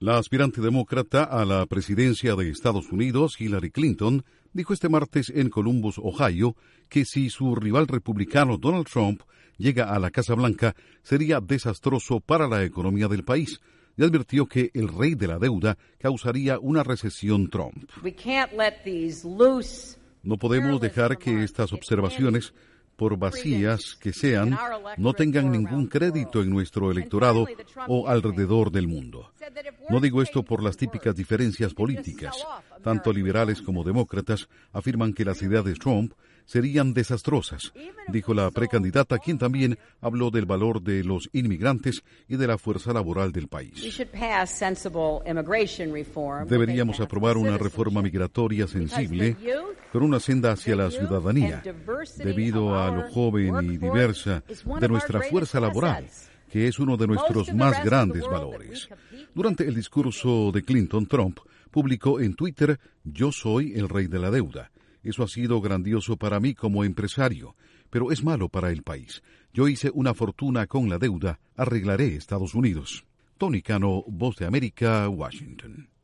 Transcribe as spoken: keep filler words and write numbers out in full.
La aspirante demócrata a la presidencia de Estados Unidos, Hillary Clinton, dijo este martes en Columbus, Ohio, que si su rival republicano Donald Trump llega a la Casa Blanca, sería desastroso para la economía del país, y advirtió que el rey de la deuda causaría una recesión Trump. No podemos dejar que estas observaciones, por vacías que sean, no tengan ningún crédito en nuestro electorado o alrededor del mundo. No digo esto por las típicas diferencias políticas. Tanto liberales como demócratas afirman que las ideas de Trump serían desastrosas, dijo la precandidata, quien también habló del valor de los inmigrantes y de la fuerza laboral del país. Deberíamos aprobar una reforma migratoria sensible, con una senda hacia la ciudadanía, debido a lo joven y diversa de nuestra fuerza laboral, que es uno de nuestros más grandes valores. Durante el discurso de Clinton, Trump publicó en Twitter: "Yo soy el rey de la deuda. Eso ha sido grandioso para mí como empresario, pero es malo para el país. Yo hice una fortuna con la deuda, arreglaré Estados Unidos". Tony Cano, Voz de América, Washington.